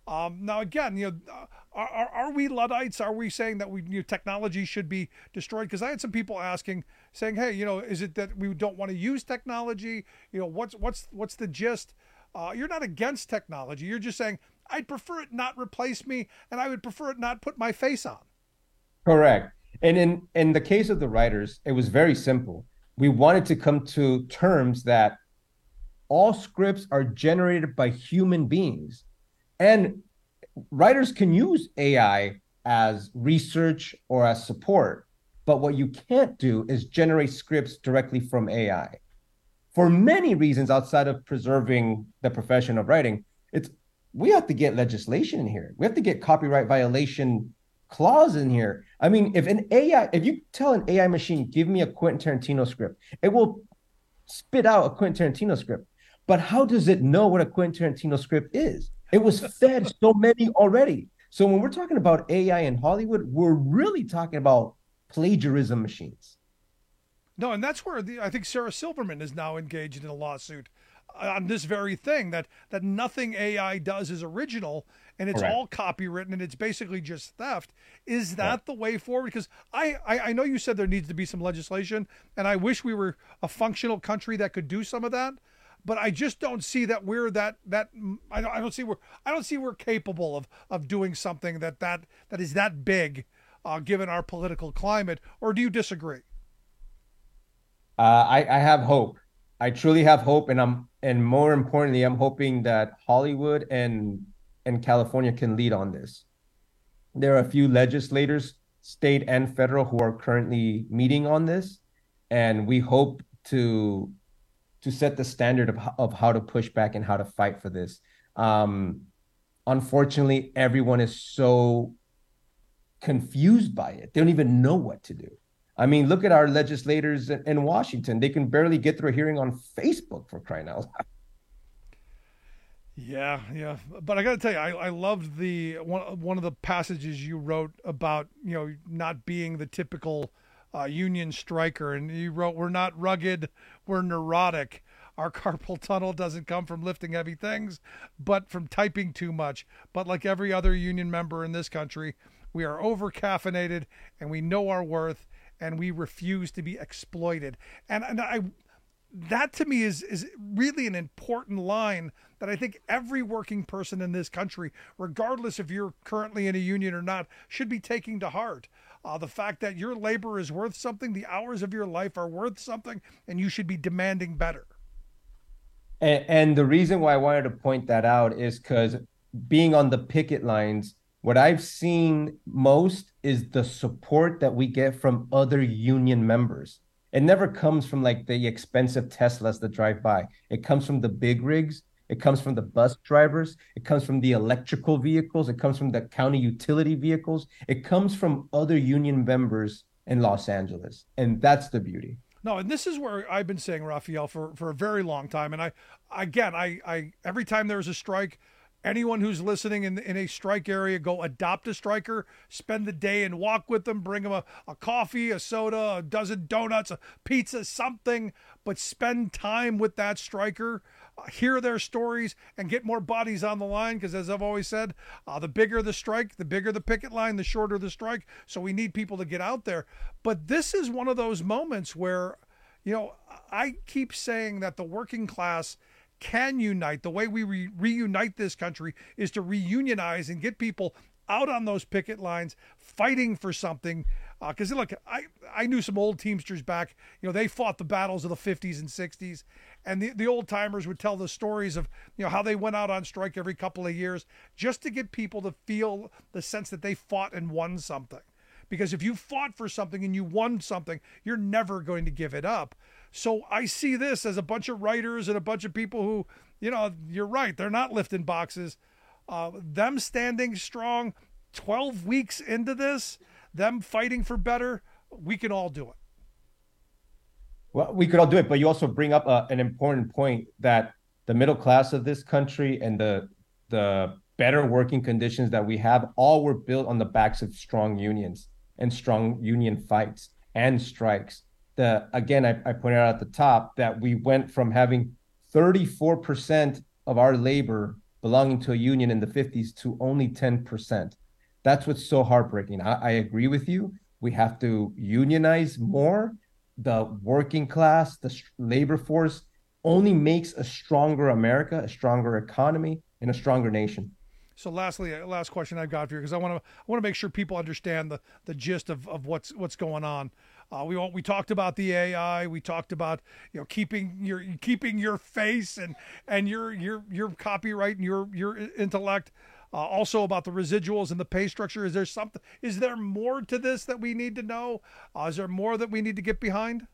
Now, again, are we Luddites? Are we saying that technology should be destroyed? Because I had some people saying, hey, is it that we don't want to use technology? What's the gist? You're not against technology. You're just saying, I'd prefer it not replace me, and I would prefer it not put my face on. Correct. And in the case of the writers, it was very simple. We wanted to come to terms that all scripts are generated by human beings. And writers can use AI as research or as support, but what you can't do is generate scripts directly from AI. For many reasons outside of preserving the profession of writing, we have to get legislation in here. We have to get copyright violation clause in here. I mean, if you tell an AI machine, give me a Quentin Tarantino script, it will spit out a Quentin Tarantino script. But how does it know what a Quentin Tarantino script is? It was fed so many already. So when we're talking about AI in Hollywood, we're really talking about plagiarism machines. No, and that's where I think Sarah Silverman is now engaged in a lawsuit on this very thing, that nothing AI does is original, and it's all copywritten, and it's basically just theft. Is that the way forward? Because I know you said there needs to be some legislation, and I wish we were a functional country that could do some of that. But I just don't see that we're I don't see we're capable of doing something that is that big, given our political climate. Or do you disagree? I have hope. I truly have hope, and more importantly, I'm hoping that Hollywood and California can lead on this. There are a few legislators, state and federal, who are currently meeting on this, and we hope to set the standard of how to push back and how to fight for this. Unfortunately, everyone is so confused by it. They don't even know what to do. I mean, look at our legislators in Washington. They can barely get through a hearing on Facebook, for crying out loud. Yeah. But I got to tell you, I loved one of the passages you wrote about, not being the typical union striker. And you wrote, we're not rugged, we're neurotic. Our carpal tunnel doesn't come from lifting heavy things, but from typing too much. But like every other union member in this country, we are over-caffeinated, and we know our worth, and we refuse to be exploited. And that to me is really an important line that I think every working person in this country, regardless if you're currently in a union or not, should be taking to heart. The fact that your labor is worth something, the hours of your life are worth something, and you should be demanding better. And the reason why I wanted to point that out is because being on the picket lines, what I've seen most is the support that we get from other union members. It never comes from like the expensive Teslas that drive by. It comes from the big rigs. It comes from the bus drivers. It comes from the electrical vehicles. It comes from the county utility vehicles. It comes from other union members in Los Angeles. And that's the beauty. No, and this is where I've been saying, Raphael, for a very long time. And I every time there's a strike, anyone who's listening in a strike area, go adopt a striker, spend the day and walk with them, bring them a coffee, a soda, a dozen donuts, a pizza, something, but spend time with that striker, hear their stories, and get more bodies on the line. Because as I've always said, the bigger the strike, the bigger the picket line, the shorter the strike. So we need people to get out there. But this is one of those moments where, I keep saying that the working class can unite. The way we reunite this country is to reunionize and get people out on those picket lines fighting for something. Because look, I knew some old Teamsters back. They fought the battles of the 50s and 60s, and the old timers would tell the stories of how they went out on strike every couple of years just to get people to feel the sense that they fought and won something. Because if you fought for something and you won something, you're never going to give it up. So I see this as a bunch of writers and a bunch of people who, you're right, they're not lifting boxes. Them standing strong 12 weeks into this, them fighting for better, we can all do it. Well, we could all do it, but you also bring up an important point that the middle class of this country and the better working conditions that we have all were built on the backs of strong unions and strong union fights and strikes. Again, I pointed out at the top that we went from having 34% of our labor belonging to a union in the 50s to only 10%. That's what's so heartbreaking. I agree with you. We have to unionize more. The working class, the labor force only makes a stronger America, a stronger economy, and a stronger nation. So lastly, last question I've got for you, because I want to make sure people understand the gist of what's going on. We talked about the AI. We talked about keeping your face and your copyright and your intellect. Also about the residuals and the pay structure. Is there more to this that we need to know? Is there more that we need to get behind?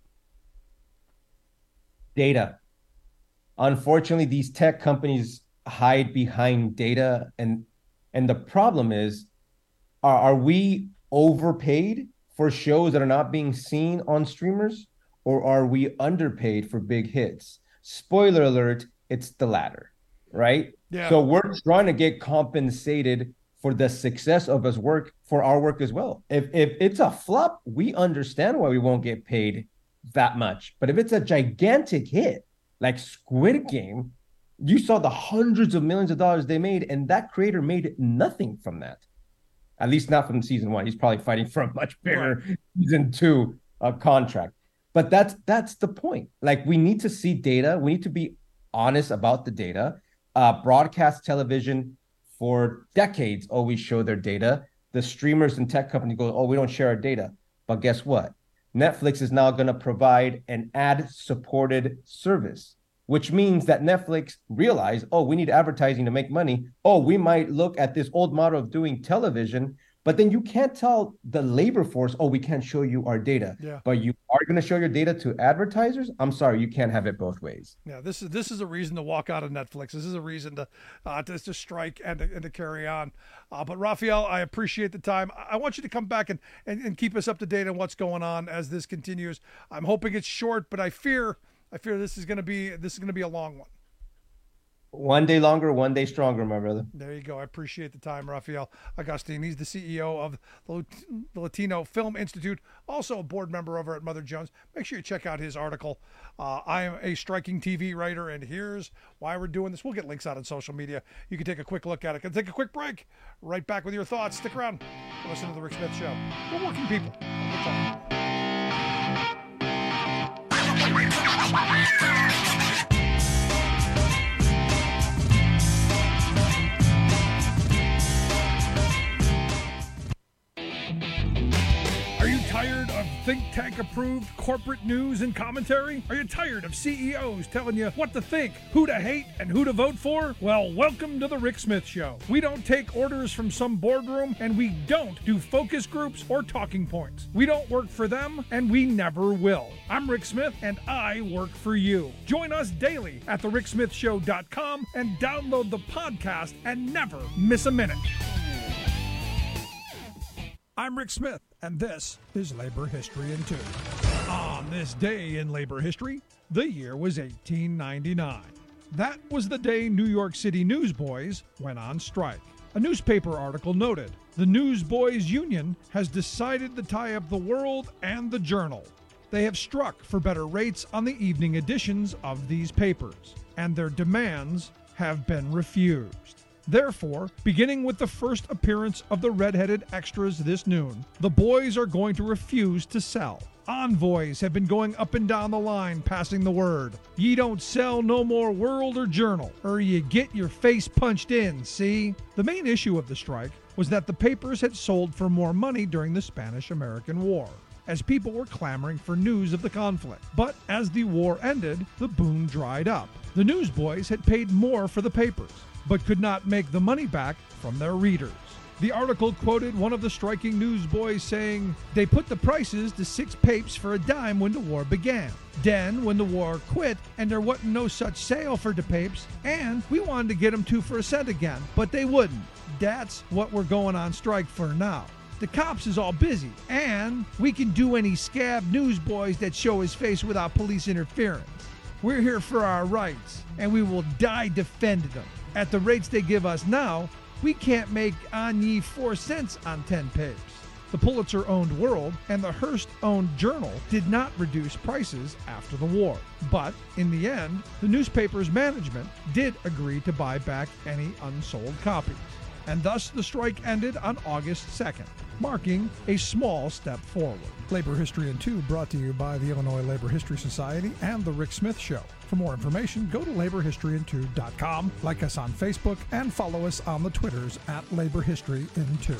Data. Unfortunately, these tech companies hide behind data, and the problem is, are we overpaid for shows that are not being seen on streamers, or are we underpaid for big hits? Spoiler alert, it's the latter, right? Yeah. So we're trying to get compensated for the success of our work as well. If it's a flop, we understand why we won't get paid that much. But if it's a gigantic hit, like Squid Game, you saw the hundreds of millions of dollars they made, and that creator made nothing from that. At least not from season 1. He's probably fighting for a much bigger season 2 contract. But that's the point. Like, we need to see data. We need to be honest about the data. Broadcast television for decades always show their data. The streamers and tech companies go, oh, we don't share our data. But guess what? Netflix is now going to provide an ad-supported service, which means that Netflix realized, oh, we need advertising to make money. Oh, we might look at this old model of doing television, but then you can't tell the labor force, oh, we can't show you our data. Yeah. But you are going to show your data to advertisers? I'm sorry, you can't have it both ways. Yeah, this is a reason to walk out of Netflix. This is a reason to strike and to carry on. But Rafael, I appreciate the time. I want you to come back and keep us up to date on what's going on as this continues. I'm hoping it's short, but I fear this is going to be a long one. One day longer, one day stronger, my brother. There you go. I appreciate the time, Rafael Agustin. He's the CEO of the Latino Film Institute, also a board member over at Mother Jones. Make sure you check out his article. I am a striking TV writer, and here's why we're doing this. We'll get links out on social media. You can take a quick look at it. Can take a quick break. Right back with your thoughts. Stick around. Listen to The Rick Smith Show. We're working people. Good time. Are you tired of think tank approved corporate news and commentary? Are you tired of CEOs telling you what to think, who to hate, and who to vote for? Well, welcome to the Rick Smith Show. We don't take orders from some boardroom, and we don't do focus groups or talking points. We don't work for them, and we never will. I'm Rick Smith, and I work for you. Join us daily at thericksmithshow.com and download the podcast and never miss a minute. I'm Rick Smith, and this is Labor History in 2. On this day in labor history, the year was 1899. That was the day New York City newsboys went on strike. A newspaper article noted, the Newsboys Union has decided to tie up the World and the Journal. They have struck for better rates on the evening editions of these papers, and their demands have been refused. Therefore, beginning with the first appearance of the red-headed extras this noon, the boys are going to refuse to sell. Envoys have been going up and down the line passing the word. Ye don't sell no more World or Journal, or you get your face punched in, see? The main issue of the strike was that the papers had sold for more money during the Spanish-American War, as people were clamoring for news of the conflict. But as the war ended, the boom dried up. The newsboys had paid more for the papers, but could not make the money back from their readers. The article quoted one of the striking newsboys saying, "They put the prices to 6 papes for a dime when the war began. Den, when the war quit, and there wasn't no such sale for the papes, and we wanted to get them 2 for a cent again, but they wouldn't. That's what we're going on strike for now. The cops is all busy, and we can do any scab newsboys that show his face without police interference. We're here for our rights, and we will die defending them. At the rates they give us now, we can't make on ye 4 cents on 10 papes. The Pulitzer-owned World and the Hearst-owned Journal did not reduce prices after the war. But in the end, the newspaper's management did agree to buy back any unsold copies. And thus the strike ended on August 2nd, marking a small step forward. Labor History in 2 brought to you by the Illinois Labor History Society and The Rick Smith Show. For more information, go to laborhistoryin2.com, like us on Facebook, and follow us on the Twitters at laborhistoryin2.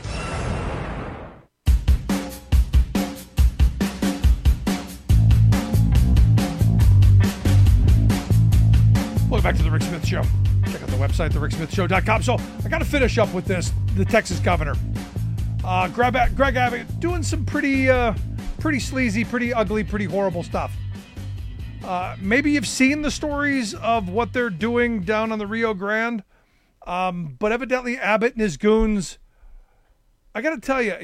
Welcome back to The Rick Smith Show. Check out the website, thericksmithshow.com. So I got to finish up with this. The Texas governor, Greg Abbott, doing some pretty sleazy, pretty ugly, pretty horrible stuff. Maybe you've seen the stories of what they're doing down on the Rio Grande, but evidently Abbott and his goons. I got to tell you,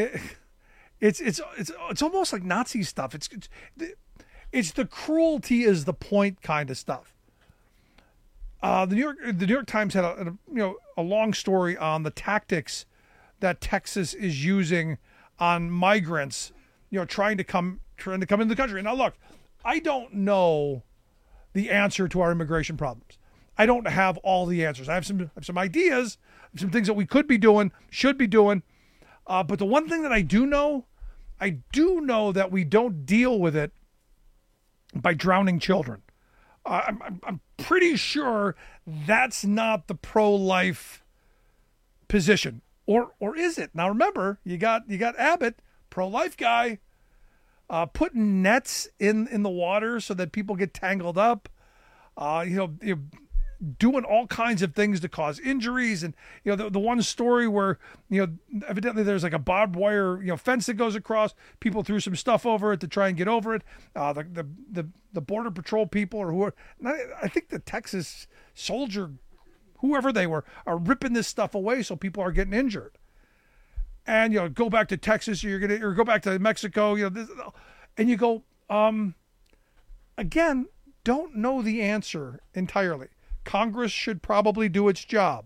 it's almost like Nazi stuff. It's the cruelty is the point kind of stuff. The New York Times had a long story on the tactics that Texas is using on migrants, trying to come into the country. Now, look, I don't know the answer to our immigration problems. I don't have all the answers. I have some ideas, some things that we could be doing, should be doing. But the one thing that I do know that we don't deal with it by drowning children. I'm pretty sure that's not the pro-life position, or is it? Now remember, you got Abbott, pro-life guy, putting nets in the water so that people get tangled up, doing all kinds of things to cause injuries. And the one story where evidently there's like a barbed wire fence that goes across. People threw some stuff over it to try and get over it. The border patrol people or I think the Texas soldier, whoever they were, are ripping this stuff away so people are getting injured. And go back to Texas, or go back to Mexico, and you go again. Don't know the answer entirely. Congress should probably do its job.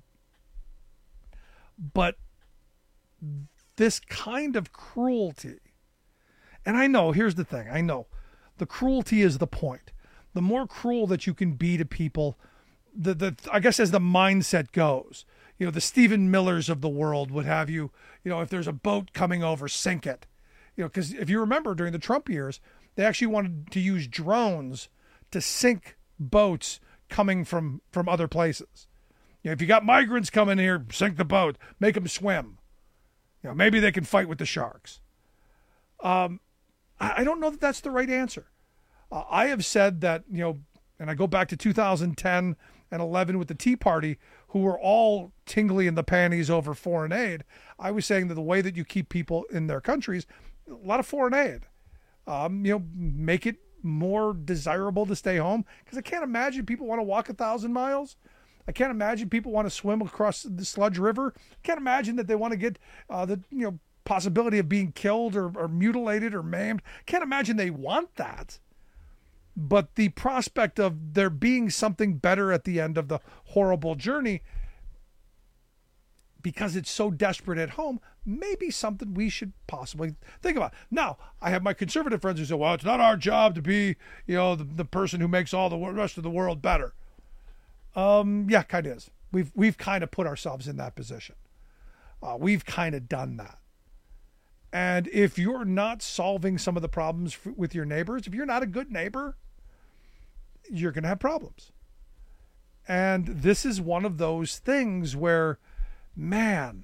But this kind of cruelty, and I know, here's the thing, I know, the cruelty is the point. The more cruel that you can be to people, I guess as the mindset goes, the Stephen Millers of the world would have you, if there's a boat coming over, sink it. Because if you remember during the Trump years, they actually wanted to use drones to sink boats coming from other places. If you got migrants coming here, sink the boat, make them swim. Maybe they can fight with the sharks. I don't know that that's the right answer. I have said that, and I go back to 2010 and 11 with the Tea Party, who were all tingly in the panties over foreign aid. I was saying that the way that you keep people in their countries, a lot of foreign aid, make it more desirable to stay home, because I can't imagine people want to walk 1,000 miles. I can't imagine people want to swim across the Sludge River. I can't imagine that they want to get the possibility of being killed or mutilated or maimed. Can't imagine they want that. But the prospect of there being something better at the end of the horrible journey, because it's so desperate at home, maybe something we should possibly think about. Now, I have my conservative friends who say, well, it's not our job to be, the person who makes all the rest of the world better. Yeah, kind of is. We've kind of put ourselves in that position. We've kind of done that. And if you're not solving some of the problems with your neighbors, if you're not a good neighbor, you're going to have problems. And this is one of those things where, man,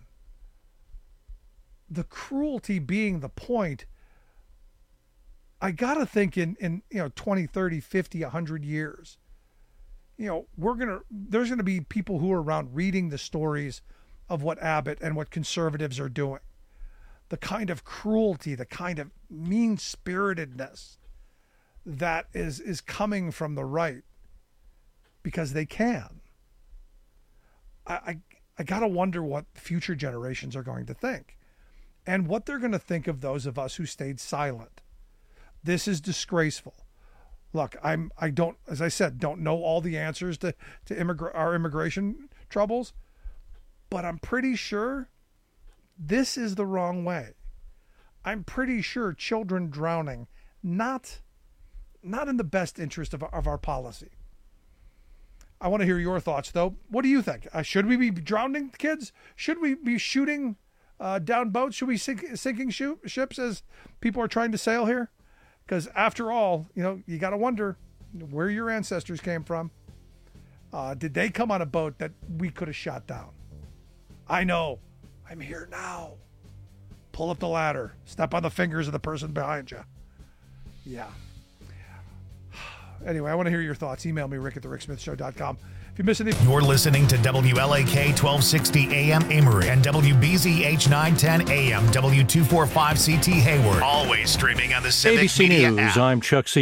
the cruelty being the point, I got to think in 20, 30, 50, 100 years, there's going to be people who are around reading the stories of what Abbott and what conservatives are doing. The kind of cruelty, the kind of mean-spiritedness that is coming from the right because they can. I got to wonder what future generations are going to think and what they're going to think of those of us who stayed silent. This is disgraceful. Look, I don't, as I said, don't know all the answers to our immigration troubles, but I'm pretty sure this is the wrong way. I'm pretty sure children drowning, not in the best interest of our policy. I want to hear your thoughts, though. What do you think? Should we be drowning kids? Should we be shooting down boats? Should we sinking ships as people are trying to sail here? Because after all, you got to wonder where your ancestors came from. Did they come on a boat that we could have shot down? I know. I'm here now. Pull up the ladder. Step on the fingers of the person behind you. Yeah. Anyway, I want to hear your thoughts. Email me, rick@thericksmithshow.com. If you miss anything... You're listening to WLAK 1260 AM Amory and WBZH 910 AM W245CT Hayward. Always streaming on the Civic ABC Media News, app. I'm Chuck C.